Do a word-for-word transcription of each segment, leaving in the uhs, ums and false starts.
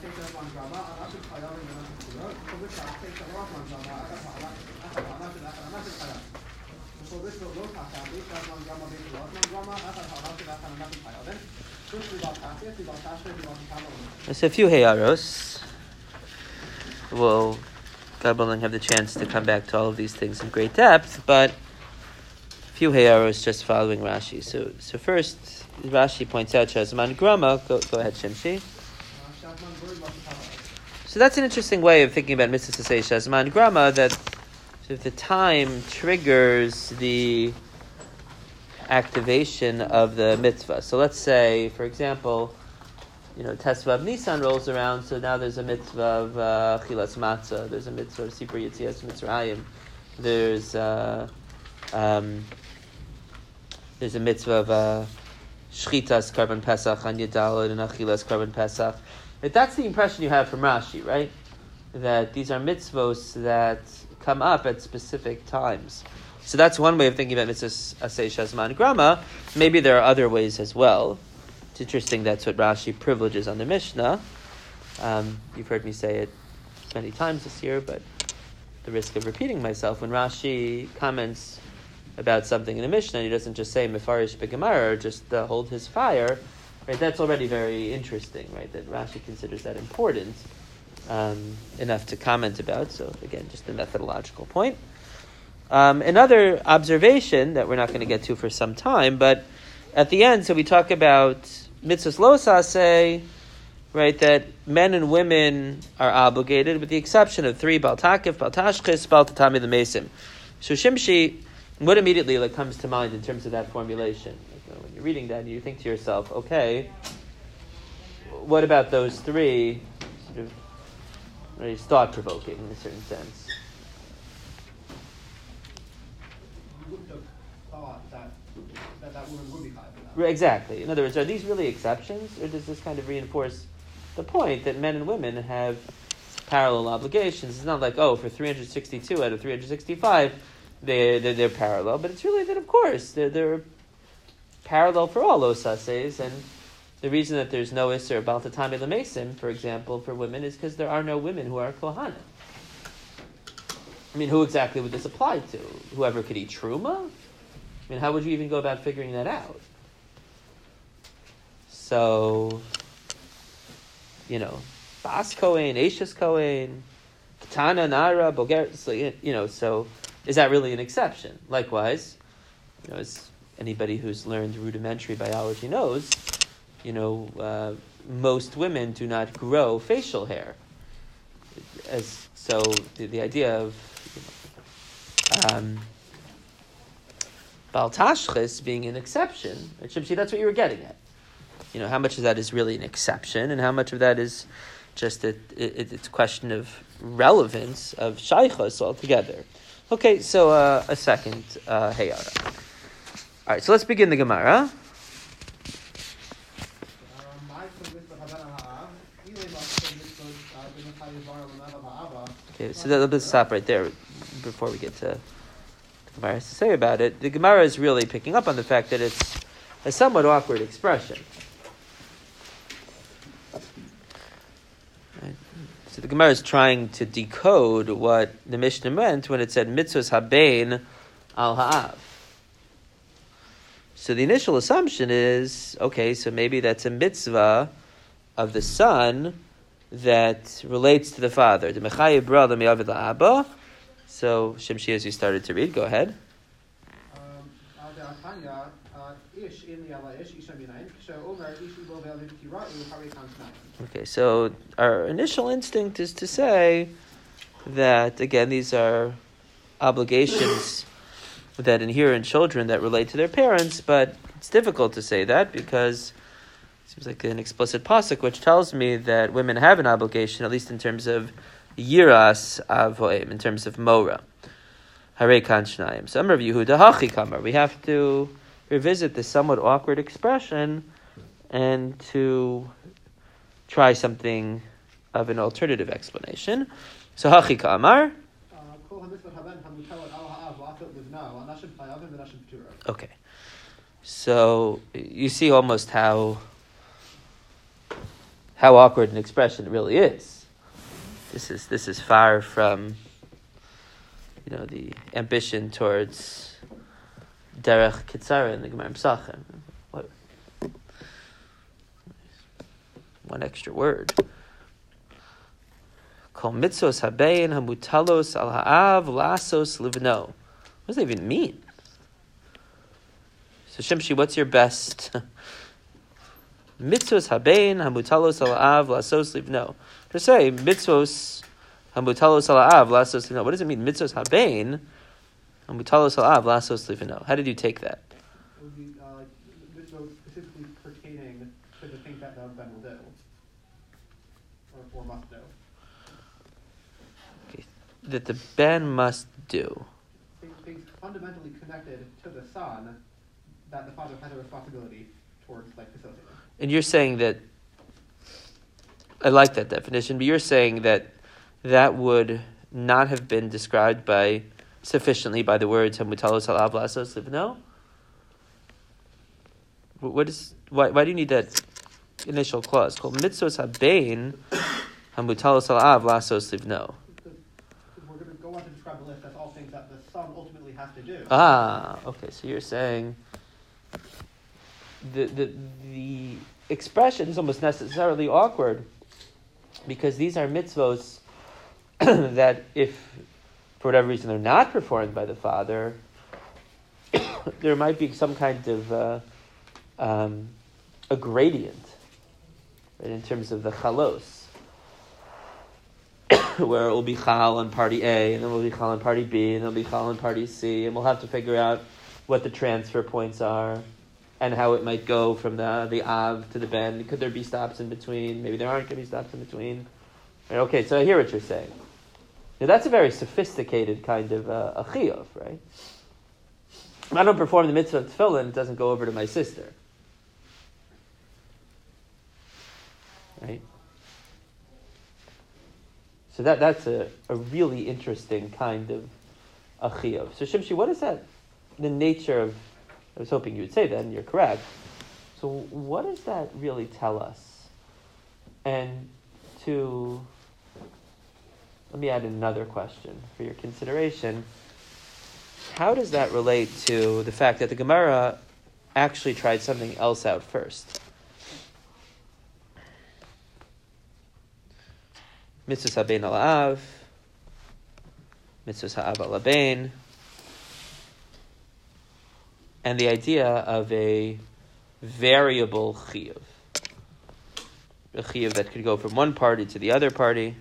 There's a few heyaros. We'll, God willing, have the chance to come back to all of these things in great depth, but a few heyaros just following Rashi. So, so first, Rashi points out Shazman Grama. Go, go ahead, Shimshi. So that's an interesting way of thinking about mitzvahs to say Shazman Grama, that if the time triggers the activation of the mitzvah. So let's say, for example, you know, Tesvav Nisan rolls around, so now there's a mitzvah of uh, Chilas Matzah, there's a mitzvah of Sipur Yitzias Mitzrayim, there's uh, um, there's a mitzvah of uh, Shchitas Karban Pesach on Yedalad and Achilas Karban Pesach. If that's the impression you have from Rashi, right? That these are mitzvos that come up at specific times. So that's one way of thinking about mitzvahs asay shazman grama. Maybe there are other ways as well. It's interesting that's what Rashi privileges on the Mishnah. Um, you've heard me say it many times this year, but the risk of repeating myself, when Rashi comments about something in the Mishnah, he doesn't just say mefarish b'gemara, or just uh, hold his fire, right? That's already very interesting, right? That Rashi considers that important um, enough to comment about. So again, just a methodological point. Um, another observation that we're not going to get to for some time, but at the end, so we talk about mitzvahs lo saseh, right, that men and women are obligated, with the exception of three, bal takif, bal tashchis, bal tatami l'mesim. So Shimshi, what immediately like, comes to mind in terms of that formulation? Like, you know, when you're reading that, you think to yourself, okay, what about those three? Sort of, right, thought-provoking in a certain sense. That woman would be high for that. Right, exactly. In other words, are these really exceptions, or does this kind of reinforce the point that men and women have parallel obligations? It's not like, oh, for three hundred sixty-two out of three hundred sixty-five, they, they're, they're parallel, but it's really that, of course, they're, they're parallel for all those sases, and the reason that there's no Isser Bal Tatami L'Mesim, for example, for women, is because there are no women who are Kohanim. I mean, who exactly would this apply to? Whoever could eat Truma? I mean, how would you even go about figuring that out? So, you know, Bas Kohen, Ashes Kohen, Katana, Nara, Bulgaria, so, you know, so is that really an exception? Likewise, you know, as anybody who's learned rudimentary biology knows, you know, uh, most women do not grow facial hair. As so, the, the idea of, you know, um, Bal Tashchis being an exception, Shimshi, that's what you were getting at. You know, how much of that is really an exception, and how much of that is just a, it, it's a question of relevance, of shaychus altogether. Okay, so uh, a second uh, heyara. All right, so let's begin the Gemara. Okay, so let's stop right there before we get to Gemara has to say about it. The Gemara is really picking up on the fact that it's a somewhat awkward expression. Right. So the Gemara is trying to decode what the Mishnah meant when it said mitzvahs habein al ha'av. So the initial assumption is, okay, so maybe that's a mitzvah of the son that relates to the father. The mechayev brother me'avid la'abba. So, Shimshi, as you started to read, go ahead. Okay, so our initial instinct is to say that, again, these are obligations that inhere in children that relate to their parents, but it's difficult to say that because it seems like an explicit pasuk which tells me that women have an obligation, at least in terms of Yiras Avoim, in terms of Mora. Harei kan shnayim. So Amar Yehuda hachi kamar. We have to revisit this somewhat awkward expression and to try something of an alternative explanation. So hachi kamar. Okay. So you see almost how how awkward an expression it really is. This is this is far from, you know, the ambition towards derech kitzara in the Gemara Pesachim. What? One extra word. Kol mitzvos habein hamutalos al ha'av lasos livno. What does that even mean? So Shimshi, what's your best? Mitzvos habein hamutalos al ha'av lasos livno. To say mitzvos hamutalos al ha'av lasos livno. What does it mean? Mitzvos habein hamutalos al ha'av lasos livno. How did you take that? It would be uh, mitzvot specifically pertaining to the things that the ben will do, or, or must do. Okay. That the ben must do. Things, things fundamentally connected to the son that the father has a responsibility towards, like, facilitating. And you're saying that, I like that definition, but you're saying that that would not have been described by sufficiently by the words hamutalos halav lasos livno? What is why why do you need that initial clause called mitzvos habein hamutalos halav lasos livno? We're going to go on to describe the list. That's all things that the son ultimately has to do. Ah, okay. So you're saying the the the expression is almost necessarily awkward because these are mitzvos that if for whatever reason they're not performed by the father, there might be some kind of uh, um, a gradient, right, in terms of the chalos, where it will be chal on party A, and then it will be chal on party B, and then it will be chal on party C, and we'll have to figure out what the transfer points are, and how it might go from the the av to the ben. Could there be stops in between? Maybe there aren't going to be stops in between. Right, okay, so I hear what you're saying. Now that's a very sophisticated kind of uh, a chiyuv, right? If I don't perform the mitzvah of tefillin, it doesn't go over to my sister. Right? So that that's a, a really interesting kind of a chiyuv. So Shimshi, what is that, the nature of, I was hoping you would say that, and you're correct. So what does that really tell us? And to, let me add another question for your consideration. How does that relate to the fact that the Gemara actually tried something else out first? Mitzvos habein al av, mitzvos ha'av al habein, and the idea of a variable chiyuv. A chiyuv that could go from one party to the other party.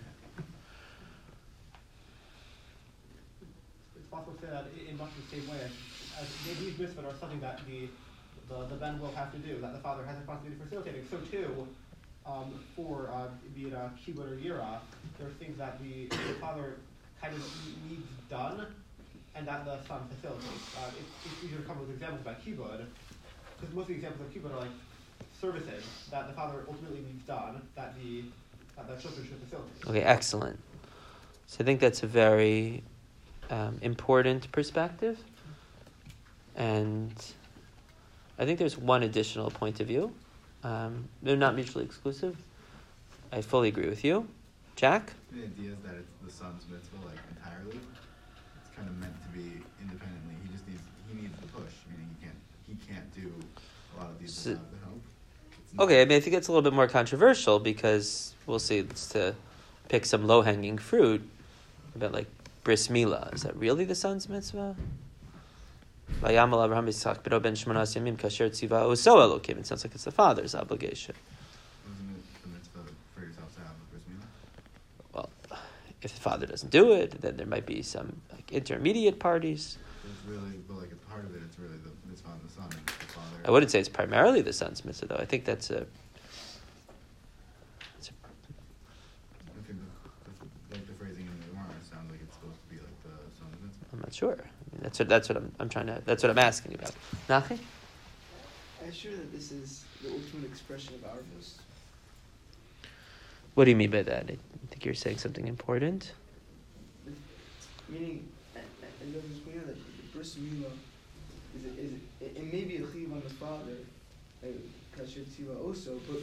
It's possible to say that in much the same way as these mitzvot are something that the, the the ben will have to do, that the father has a responsibility for facilitating. So too, um, for uh, be it a kibbud or yira, there are things that the, the father kind of needs done, and that the son facilitates. Uh, it's, it's easier to come with examples about kibbud, because most of the examples of kibbud are like services that the father ultimately needs done, that the that the children should facilitate. Okay, excellent. So I think that's a very um, important perspective, and I think there's one additional point of view. Um, they're not mutually exclusive. I fully agree with you. Jack? The idea is that it's the son's mitzvah, like, entirely. It's kind of meant to be independently. He just needs he needs the push. Meaning he can't he can't do a lot of these So, without the help. It's not- okay, I mean, I think it's a little bit more controversial because we'll see. It's to pick some low hanging fruit about like bris milah. Is that really the son's mitzvah? Vayamal Avraham Yitzchak b'ro ben shmonas yamim kasher tziva oso Elokim. It sounds like it's the father's obligation. Wasn't it the mitzvah for yourself to have a bris milah? Well, if the father doesn't do it, then there might be some like intermediate parties. It's really, but like a part of it, it's really the mitzvah on the son and the father. I wouldn't say it's primarily the son's mitzvah, though. I think that's a. It's a I think the, the, like the phrasing in the Gemara sounds like it's supposed to be like the son's mitzvah. I'm not sure. I mean, that's what that's what I'm I'm trying to. That's what I'm asking about. Nachi? I'm sure that this is the ultimate expression of arvus. What do you mean by that? I think you're saying something important. Meaning, and and there's this point that the bris milah is a, is a, it, it may be a chiv on the father, like kasher tziva also, but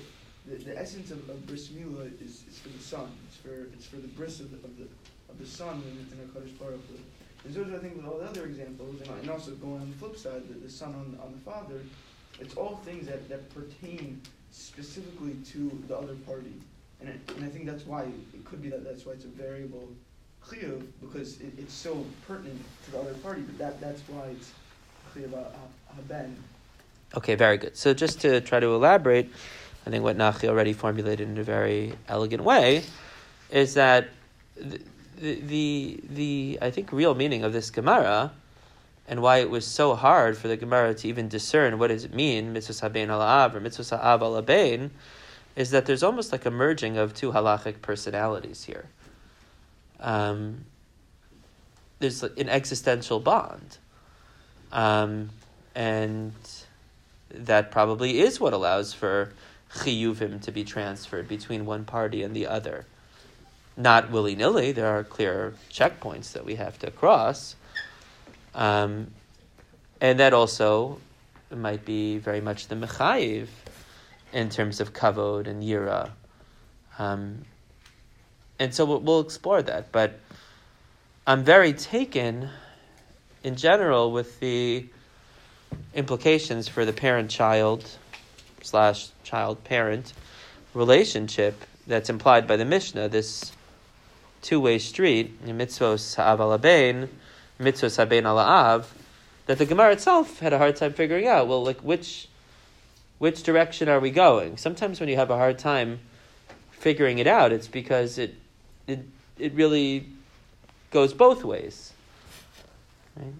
the, the essence of, of bris milah is, is for the son. It's for it's for the bris of the of the, of the son in, in a Kadosh Baruch Hu. And so I think with all the other examples, and, and also going on the flip side, the, the son on, on the father, it's all things that, that pertain specifically to the other party. And, it, and I think that's why it could be that that's why it's a variable chiyuv, because it, it's so pertinent to the other party. But that that's why it's chiyuv about haben. Okay, very good. So just to try to elaborate, I think what Nachi already formulated in a very elegant way is that the the the, the I think real meaning of this Gemara, and why it was so hard for the Gemara to even discern what does it mean, mitzvos habein al av or mitzvos ha'av al habein, is that there's almost like a merging of two halachic personalities here. Um, there's an existential bond. Um, and that probably is what allows for chiyuvim to be transferred between one party and the other. Not willy-nilly, there are clear checkpoints that we have to cross. Um, and that also might be very much the mechayiv in terms of kavod and yira. Um, and so we'll, we'll explore that. But I'm very taken, in general, with the implications for the parent-child slash child-parent relationship that's implied by the Mishnah, this two-way street, mitzvos ha'av al habein, mitzvos habein al ha'av, that the Gemara itself had a hard time figuring out. Well, like which which direction are we going? Sometimes when you have a hard time figuring it out, it's because it it it really goes both ways. Right?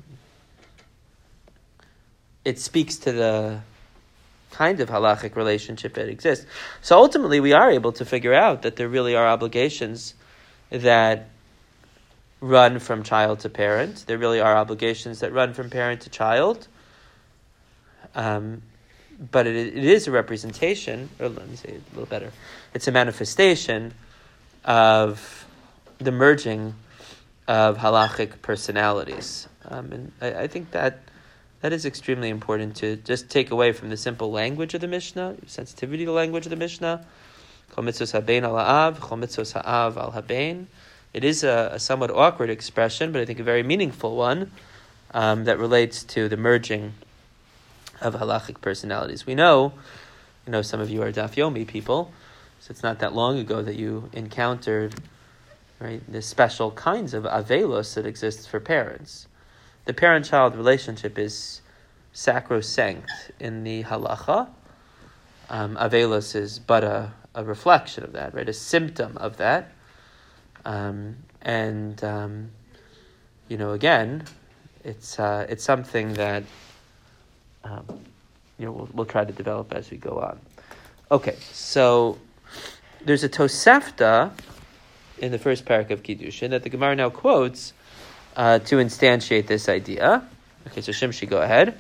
It speaks to the kind of halachic relationship that exists. So ultimately, we are able to figure out that there really are obligations that run from child to parent. There really are obligations that run from parent to child. Um, but it, it is a representation, or let me say it a little better, it's a manifestation of the merging of halachic personalities. Um, and I, I think that that is extremely important to just take away from the simple language of the Mishnah, sensitivity to the language of the Mishnah. Chol mitzvos habein al ha'av, chol mitzvos ha'av al habein. It is a, a somewhat awkward expression, but I think a very meaningful one um, that relates to the merging of halachic personalities. We know, you know, some of you are Daf Yomi people, so it's not that long ago that you encountered, right, the special kinds of avelos that exist for parents. The parent-child relationship is sacrosanct in the halacha. Um, avelos is but a, a reflection of that, right? A symptom of that. Um, and, um, you know, again, it's uh, it's something that, um, you know, we'll, we'll try to develop as we go on. Okay, so there's a Tosefta in the first parak of Kiddushin that the Gemara now quotes Uh, to instantiate this idea. Okay, so Shimshi, go ahead.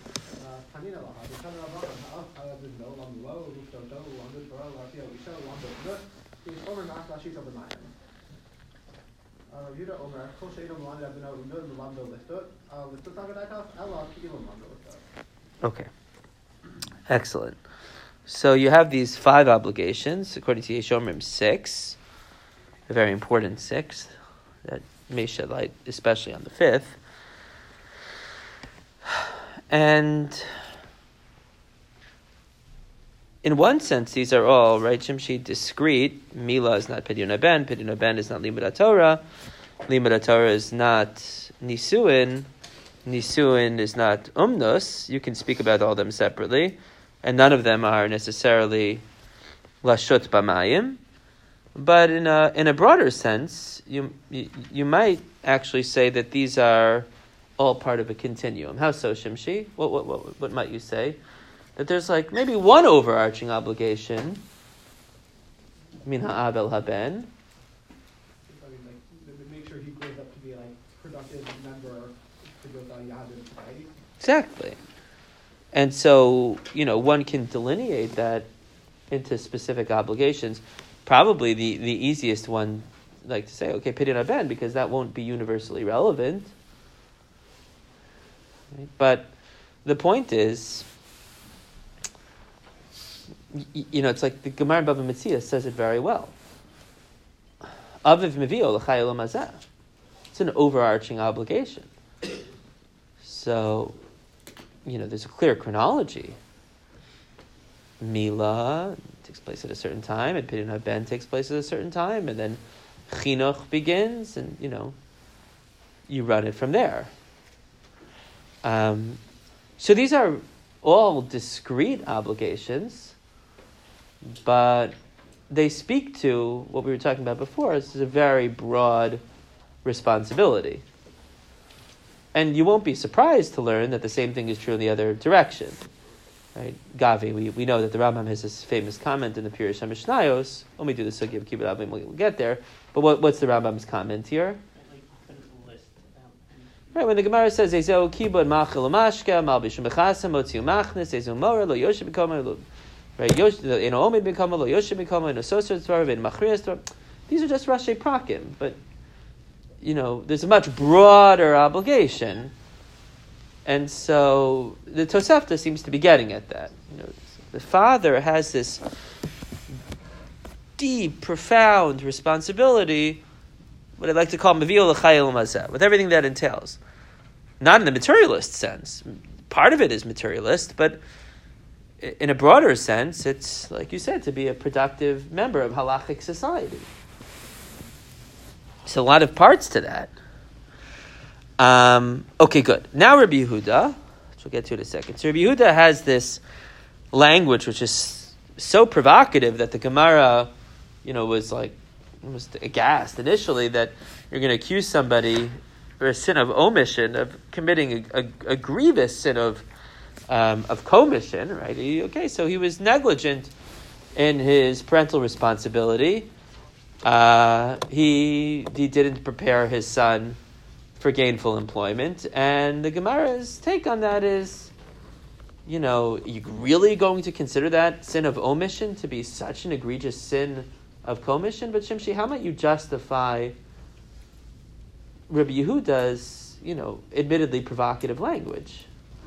Okay, excellent. So you have these five obligations, according to Yeshomrim, six, a very important six, that may shed light, especially on the fifth. And in one sense, these are all, right, Shimshi, discrete. Mila is not Pidyon Ben, Pidyon Ben is not Limud HaTorah, Limud HaTorah is not Nisuin, Nisuin is not Umnus. You can speak about all of them separately, and none of them are necessarily Lashut B'mayim. But in a in a broader sense, you, you you might actually say that these are all part of a continuum. How so, Shimshi? What what what what might you say? That there's like maybe one overarching obligation. Min ha'av el haben. I mean, like, make sure he grows up to be like productive member to go down Yahad in society. Exactly. And so, you know, one can delineate that into specific obligations. Probably the, the easiest one, like to say, okay, Pidyon Ben, because that won't be universally relevant. Right? But the point is, y- you know, it's like the Gemara in Bava Metzia says it very well. Aviv mevio l'chai olam hazeh. It's an overarching obligation. So, you know, there's a clear chronology. Mila takes place at a certain time, and Pidyon HaBen takes place at a certain time, and then Chinuch begins, and, you know, you run it from there. Um, so these are all discrete obligations, but they speak to what we were talking about before. This is a very broad responsibility. And you won't be surprised to learn that the same thing is true in the other direction. Right? Gavi, we, we know that the Rambam has this famous comment in the Pirush HaMishnayos. When we do the Sugya of Kibbutz Avim, we'll, we'll get there. But what, what's the Rambam's comment here? Right, when the Gemara says, Ezeu kibud machil mashka, mal bishum bechasam, motziu machnes, Ezeu mora, lo yoshim b'koma, right, eno omid b'koma, lo yoshim b'koma, eno soser tzvar, eno machrias tzvar. These are just Rashi Prakim, but, you know, there's a much broader obligation. And so the Tosefta seems to be getting at that. You know, the father has this deep, profound responsibility, what I'd like to call Mavil L'chayil Mazeh, with everything that entails. Not in the materialist sense. Part of it is materialist, but in a broader sense, it's, like you said, to be a productive member of halachic society. There's a lot of parts to that. Um, okay, good. Now Rabbi Yehuda, which we'll get to in a second. So Rabbi Yehuda has this language which is so provocative that the Gemara, you know, was like, was aghast initially that you're going to accuse somebody for a sin of omission, of committing a, a, a grievous sin of um, of commission, right? He, okay, so he was negligent in his parental responsibility. Uh, he he didn't prepare his son for gainful employment, and the Gemara's take on that is, you know, are you really going to consider that sin of omission to be such an egregious sin of commission? But Shimshi, how might you justify Rabbi Yehuda's, you know, admittedly provocative language?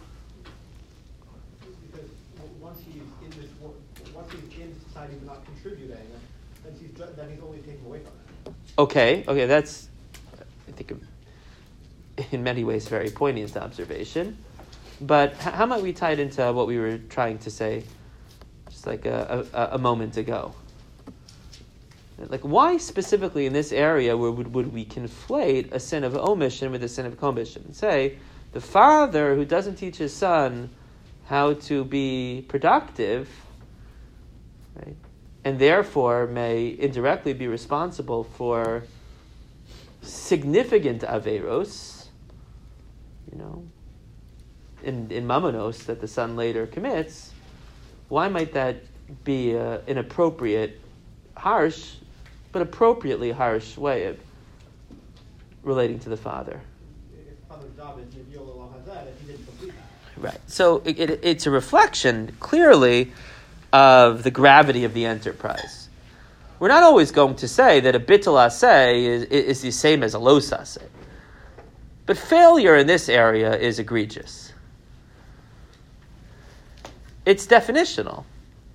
Because once he's in this, once he's in society but not contributing, then he's then he's only taking away from it. Okay, okay, that's, I think, in many ways, very poignant observation. But how, how might we tie it into what we were trying to say, just like a, a, a moment ago? Like, why specifically in this area where would, would we conflate a sin of omission with a sin of commission? Say, the father who doesn't teach his son how to be productive, right, and therefore may indirectly be responsible for significant averos, you know, in, in mamonos that the son later commits, why might that be uh, an appropriate, harsh, but appropriately harsh way of relating to the father? If the father's job is Mavil L'Olam Hazeh, if he didn't complete that. Right. So it, it, it's a reflection, clearly, of the gravity of the enterprise. We're not always going to say that a bittul aseh is, is the same as a los aseh. But failure in this area is egregious. It's definitional.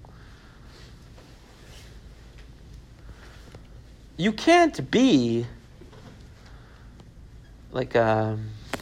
You can't be like um,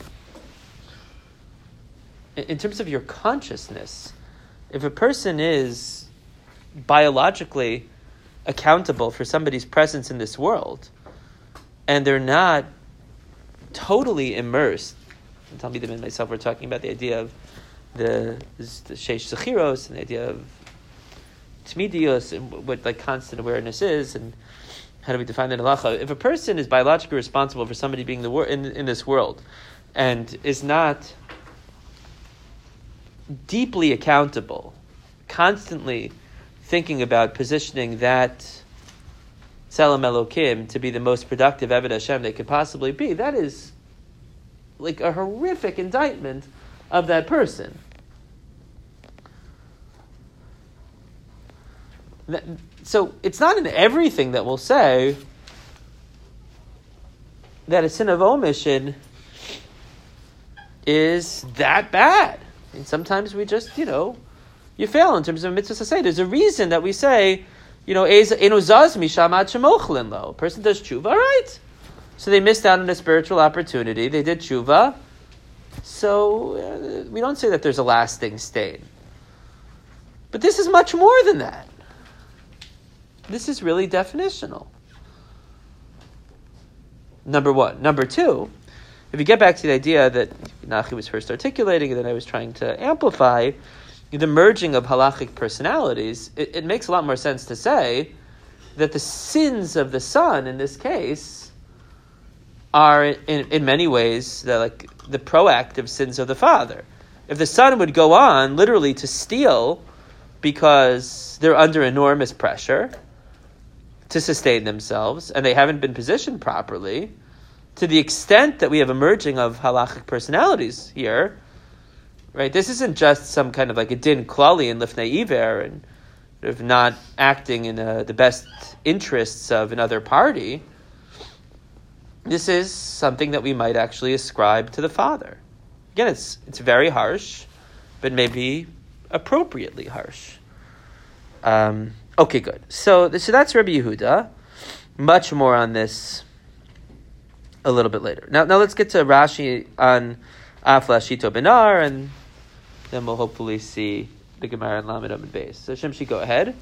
in terms of your consciousness, if a person is biologically accountable for somebody's presence in this world, and they're not totally immersed, and Talmud and myself were talking about the idea of the, the sheish zechiros and the idea of tmidios and what like constant awareness is, and how do we define that in halacha? If a person is biologically responsible for somebody being the wor- in in this world, and is not deeply accountable, constantly thinking about positioning that Tzelem Elokim to be the most productive Eved Hashem they could possibly be, that is like a horrific indictment of that person. That, so it's not in everything that we'll say that a sin of omission is that bad. And sometimes we just, you know, you fail in terms of mitzvah saseh. There's a reason that we say, you know, enozaz mishamad shemochlin lo. A person does tshuva, all right. So they missed out on a spiritual opportunity. They did tshuva. So uh, we don't say that there's a lasting stain. But this is much more than that. This is really definitional. Number one. Number two, if you get back to the idea that Nachi was first articulating and then I was trying to amplify, the merging of halachic personalities, it, it makes a lot more sense to say that the sins of the son, in this case, are in, in many ways the, like the proactive sins of the father. If the son would go on literally to steal because they're under enormous pressure to sustain themselves and they haven't been positioned properly, to the extent that we have a merging of halachic personalities here, right? This isn't just some kind of like a din klali and lifnei iver and sort of not acting in uh, the best interests of another party. This is something that we might actually ascribe to the father. Again, it's it's very harsh, but maybe appropriately harsh. Um, okay, good. So, so that's Rabbi Yehuda. Much more on this a little bit later. Now, now let's get to Rashi on Afla Shito Benar, and then we'll hopefully see the Gemara and Lamed Amud Beis. So, Shimshi, go ahead.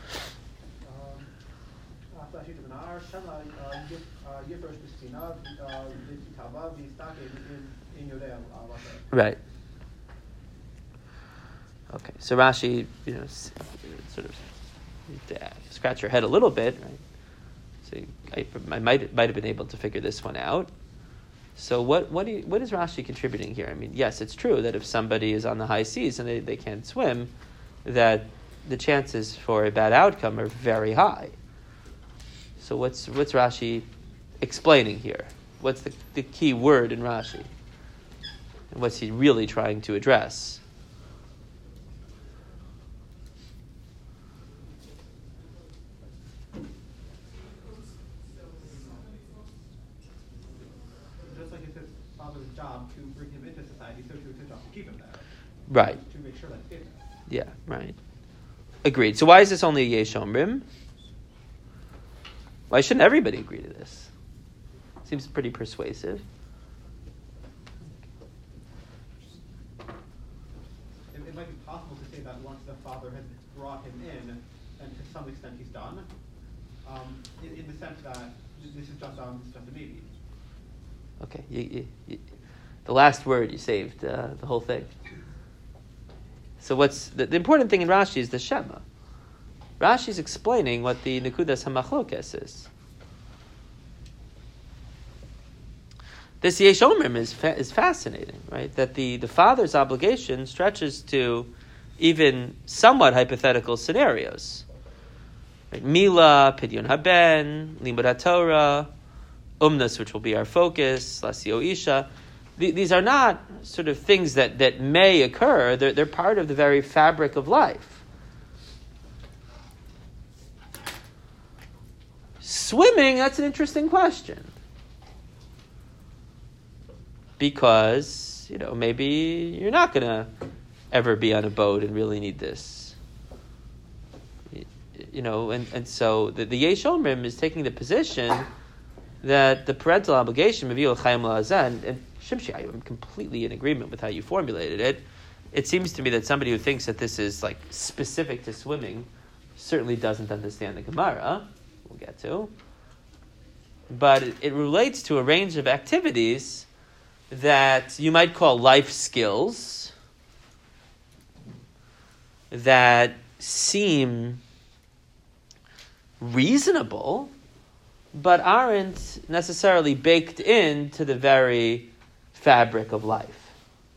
Right. Okay, so Rashi, you know, sort of scratch your head a little bit, right? So I, I might might have been able to figure this one out. So what what do you, what is Rashi contributing here? I mean, yes, it's true that if somebody is on the high seas and they, they can't swim, that the chances for a bad outcome are very high. So what's what's Rashi explaining here? What's the, the key word in Rashi? And what's he really trying to address? Just like it's his father's job to bring him into society, so too it's his job to keep him there. Right. To make sure that it's there. Yeah, right. Agreed. So why is this only a Yesh Omrim? Why shouldn't everybody agree to this? Seems pretty persuasive. It, it might be possible to say that once the father has brought him in, and to some extent he's done, um, in, in the sense that this is just, um, just a baby. Okay, you, you, you, the last word you saved uh, the whole thing. So what's the, the important thing in Rashi is the Shema. Rashi is explaining what the Nekudas HaMachlokes is. This Yesh Omrim is fa- is fascinating, right? That the, the father's obligation stretches to even somewhat hypothetical scenarios. Right? Mila, Pidyon Haben, Limud HaTorah, Umnas, which will be our focus, Lasio Isha. These are not sort of things that, that may occur. They're, they're part of the very fabric of life. Swimming, that's an interesting question. Because, you know, maybe you're not going to ever be on a boat and really need this. You know, and, and so the, the Yesh Omrim is taking the position that the parental obligation, and, and Shimshi, I'm completely in agreement with how you formulated it. It seems to me that somebody who thinks that this is like specific to swimming certainly doesn't understand the Gemara. We'll get to. But it, it relates to a range of activities that you might call life skills that seem reasonable, but aren't necessarily baked into the very fabric of life.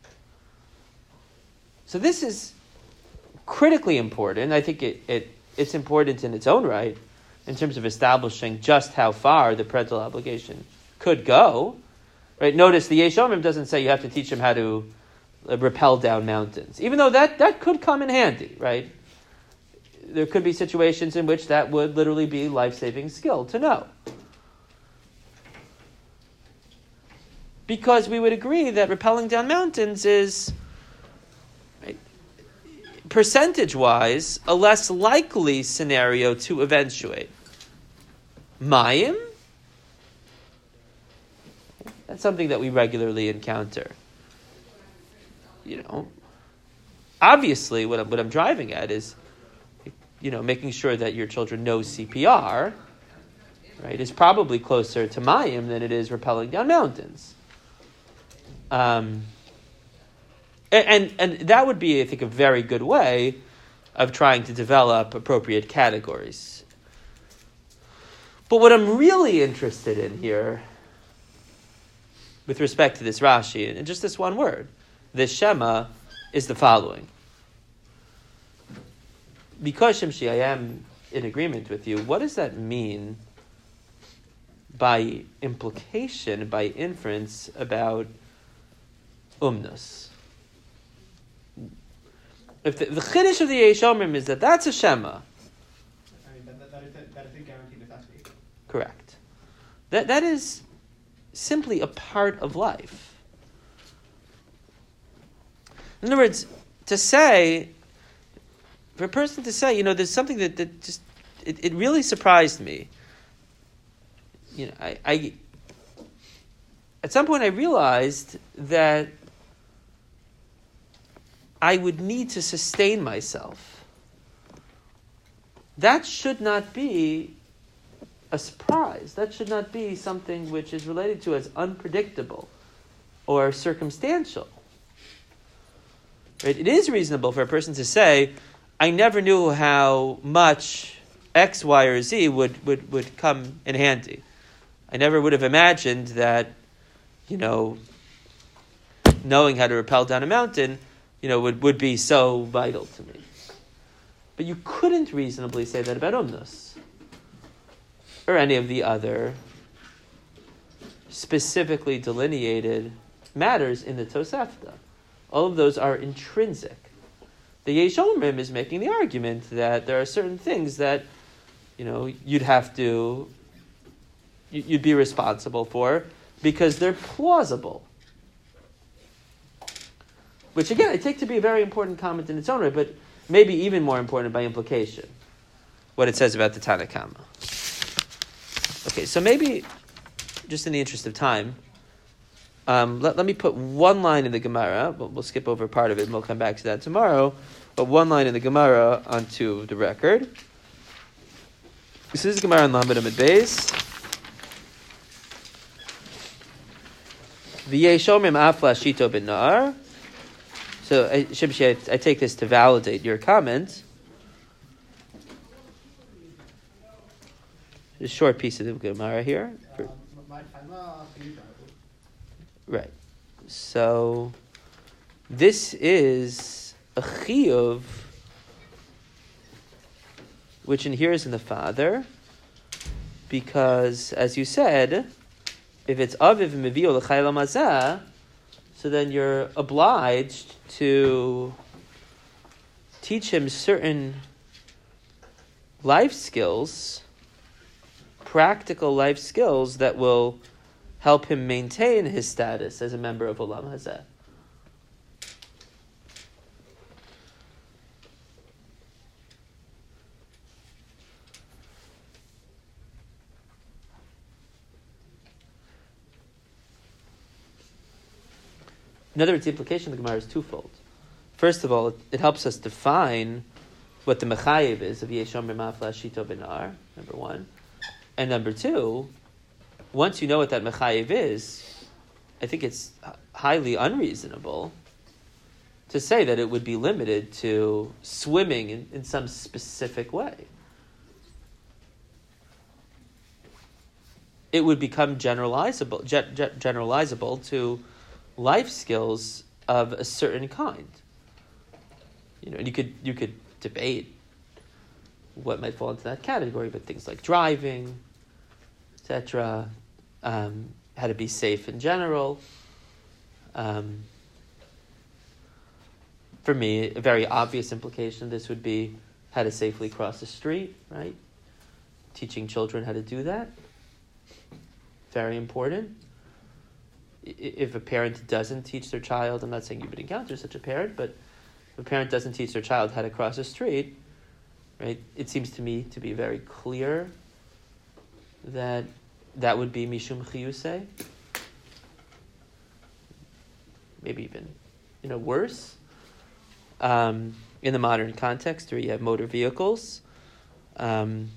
So this is critically important. I think it, it it's important in its own right in terms of establishing just how far the parental obligation could go. Right? Notice the Yesh Omrim doesn't say you have to teach him how to uh, rappel down mountains, even though that, that could come in handy, right? There could be situations in which that would literally be life-saving skill to know. Because we would agree that rappelling down mountains is, right, percentage-wise, a less likely scenario to eventuate. Mayim? That's something that we regularly encounter. You know, obviously what I'm, what I'm driving at is, you know, making sure that your children know C P R, right, is probably closer to Mayim than it is rappelling down mountains. Um, and, and, and that would be, I think, a very good way of trying to develop appropriate categories. But what I'm really interested in here, with respect to this Rashi, and just this one word, this Shema, is the following. Because Shimshi, I am in agreement with you, what does that mean by implication, by inference, about umnus? If the, the chiddush of the Yesh Omrim is that that's a Shema. I mean, that, that, that, is, a, that is a guaranteed necessity. Correct. That That is simply a part of life. In other words, to say, for a person to say, you know, there's something that, that just, it, it really surprised me. You know, I, I, at some point I realized that I would need to sustain myself. That should not be a surprise. That should not be something which is related to as unpredictable or circumstantial. Right? It is reasonable for a person to say, I never knew how much X, Y, or Z would, would, would come in handy. I never would have imagined that, you know, knowing how to rappel down a mountain, you know, would, would be so vital to me. But you couldn't reasonably say that about umnus or any of the other specifically delineated matters in the Tosefta. All of those are intrinsic. The Yesh Omrim is making the argument that there are certain things that, you know, you'd have to, you'd be responsible for because they're plausible. Which again, I take to be a very important comment in its own right, but maybe even more important by implication, what it says about the Tanna Kama. Okay, so maybe, just in the interest of time, um, let, let me put one line in the Gemara. We'll, we'll skip over part of it and we'll come back to that tomorrow. But one line in the Gemara onto the record. This is Gemara in Lamed Amud Beis. V'yesh omrim afla shito b'nar. So, I, Shimshi, I, I take this to validate your comment. A short piece of the Gemara here. For, right. So, this is a chiyuv, which inheres in the father, because, as you said, if it's aviv mevio l'chayla mazah, so then you're obliged to teach him certain life skills, practical life skills that will help him maintain his status as a member of Olam Hazeh. In other words, the implication of the Gemara is twofold. First of all, it, it helps us define what the mechayev is of Yesh Omrim Afla Shito B'nar, number one. And number two, once you know what that mechayev is, I think it's highly unreasonable to say that it would be limited to swimming in, in some specific way. It would become generalizable, ge- ge- generalizable to life skills of a certain kind. You know, and you could you could debate what might fall into that category, but things like driving, et cetera, um, how to be safe in general. Um, for me, a very obvious implication of this would be how to safely cross the street, right? Teaching children how to do that. Very important. If a parent doesn't teach their child, I'm not saying you would encounter such a parent, but if a parent doesn't teach their child how to cross a street, right, it seems to me to be very clear that that would be mishum chiyusei. Maybe even, you know, worse. Um, in the modern context, where you have motor vehicles. Um,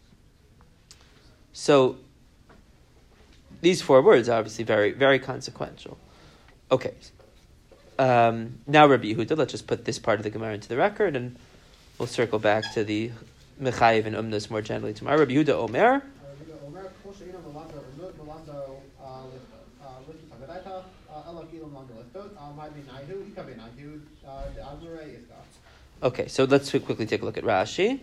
so, these four words are obviously very, very consequential. Okay. Um, now Rabbi Yehuda, let's just put this part of the Gemara into the record, and we'll circle back to the Mechayiv and Umnus more generally tomorrow. Rabbi Yehuda Omer. Okay, so let's quickly take a look at Rashi.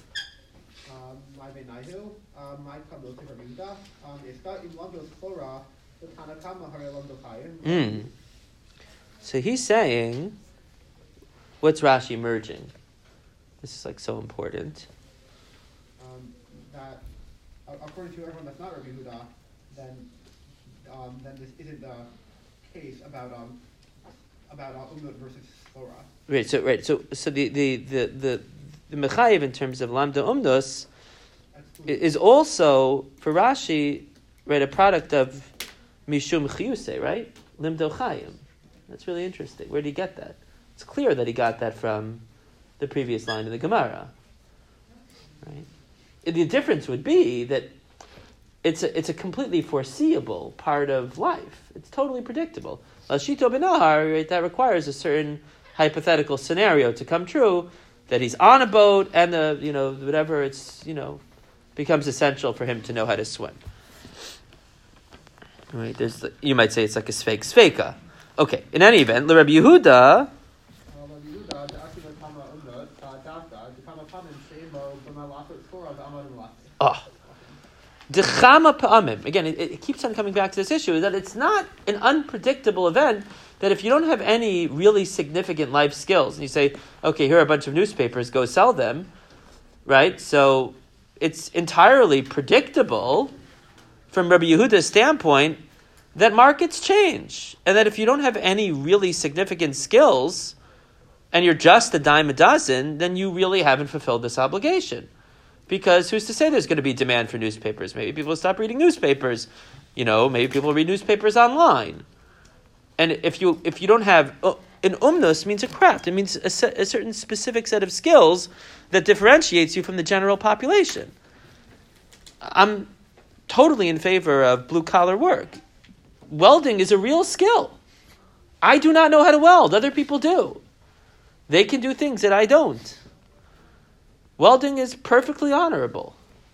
Mm. So he's saying, what's Rashi merging? This is like so important. Um, that according to everyone that's not Rabbi Yehuda, then um, then this isn't the case about um about uh, Umnut versus Torah. Right. So right. So so the the the the, the mechayiv in terms of Lamda Umnus is also for Rashi, right, a product of Mishum Chiyusei, right? Limdo Chayim. That's really interesting. Where did he get that? It's clear that he got that from the previous line of the Gemara. Right? The difference would be that it's a, it's a completely foreseeable part of life. It's totally predictable. Lashito Benahar, right, that requires a certain hypothetical scenario to come true, that he's on a boat and the, you know, whatever, it's, you know, becomes essential for him to know how to swim. Right? There's, you might say it's like a sfeik sfeika. Okay, in any event, Rabbi Yehuda. Oh. Dechama pa'amim. Again, it, it keeps on coming back to this issue, is that it's not an unpredictable event, that if you don't have any really significant life skills, and you say, okay, here are a bunch of newspapers, go sell them, right? So it's entirely predictable from Rabbi Yehuda's standpoint that markets change, and that if you don't have any really significant skills, and you're just a dime a dozen, then you really haven't fulfilled this obligation. Because who's to say there's going to be demand for newspapers? Maybe people will stop reading newspapers. You know, maybe people will read newspapers online. And if you if you don't have... An umnus means a craft. It means a, set, a certain specific set of skills that differentiates you from the general population. I'm totally in favor of blue-collar work. Welding is a real skill. I do not know how to weld. Other people do. They can do things that I don't. Welding is perfectly honorable,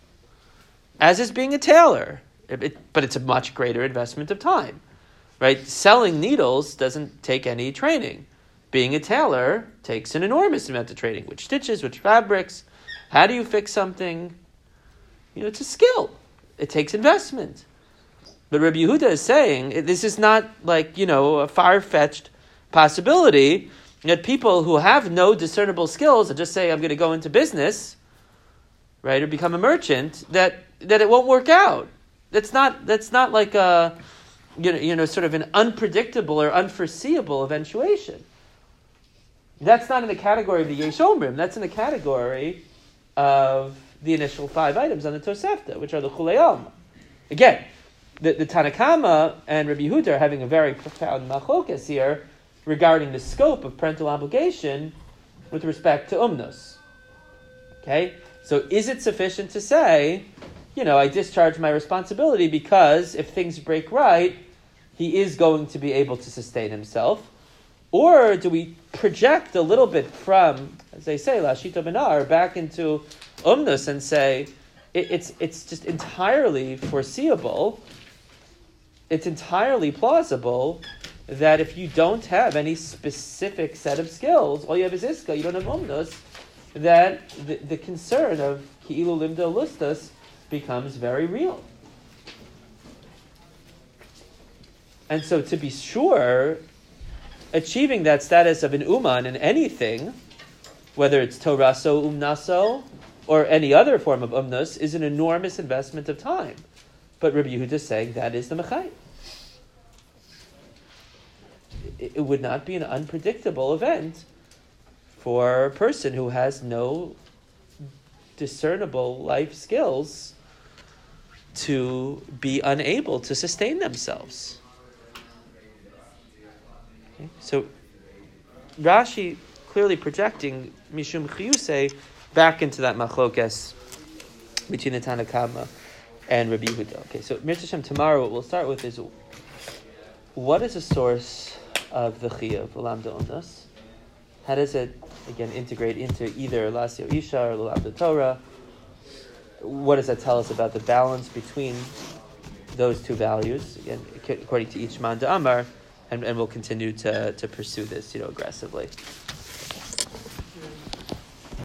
as is being a tailor. It, it, but it's a much greater investment of time. Right? Selling needles doesn't take any training. Being a tailor takes an enormous amount of training. Which stitches, which fabrics, how do you fix something? You know, it's a skill. It takes investment. But Rabbi Yehuda is saying, this is not like, you know, a far-fetched possibility that people who have no discernible skills and just say, I'm going to go into business, right, or become a merchant, that, that it won't work out. That's not, that's not like a, you know, you know, sort of an unpredictable or unforeseeable eventuation. That's not in the category of the Yesh Omrim. That's in the category of the initial five items on the Tosefta, which are the Chulei Alma. Again, the, the Tanakama and Rabbi Yehuda are having a very profound machlokas here regarding the scope of parental obligation with respect to umnus. Okay? So is it sufficient to say, you know, I discharge my responsibility because if things break right, he is going to be able to sustain himself? Or do we project a little bit from, as they say, Lashita Benar, back into umnus and say, it, it's it's just entirely foreseeable, it's entirely plausible that if you don't have any specific set of skills, all you have is iska, you don't have umnus, that the, the concern of ki'ilu limdo lustas becomes very real. And so to be sure, achieving that status of an uman in anything, whether it's toraso, umnaso, or any other form of umnus, is an enormous investment of time. But Rabbi Yehuda is saying that is the mechayim. It would not be an unpredictable event for a person who has no discernible life skills to be unable to sustain themselves. Okay? So Rashi clearly projecting Mishum Chiyusei back into that machlokes between the Tanna Kama and Rabbi Yehuda. Okay, so Mir Hashem, tomorrow what we'll start with is what is the source of the Chiyuv Olam Da'onos? How does it again integrate into either Lasio Isha or Olam Torah? What does that tell us about the balance between those two values? Again, according to each Man Da'amar, and, and we'll continue to, to pursue this, you know, aggressively.